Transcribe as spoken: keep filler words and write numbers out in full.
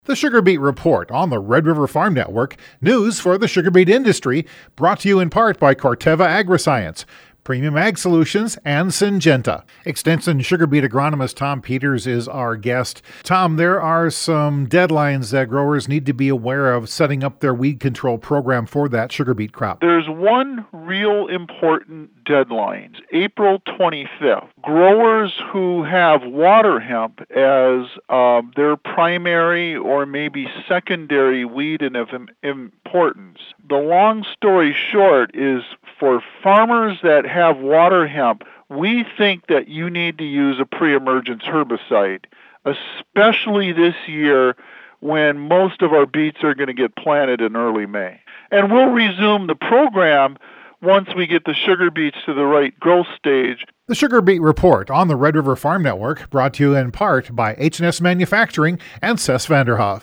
The Sugar Beet Report on the Red River Farm Network, news for the sugar beet industry, brought to you in part by Corteva Agriscience, Premium Ag Solutions, and Syngenta. Extension sugar beet agronomist Tom Peters is our guest. Tom, there are some deadlines that growers need to be aware of setting up their weed control program for that sugar beet crop. There's one real important deadline, April twenty-fifth. Growers who have water hemp as uh, their primary or maybe secondary weed and of importance. The long story short is, for farmers that have water hemp, we think that you need to use a pre-emergence herbicide, especially this year when most of our beets are going to get planted in early May. And we'll resume the program once we get the sugar beets to the right growth stage. The Sugar Beet Report on the Red River Farm Network, brought to you in part by H and S Manufacturing and Cess Vanderhoff.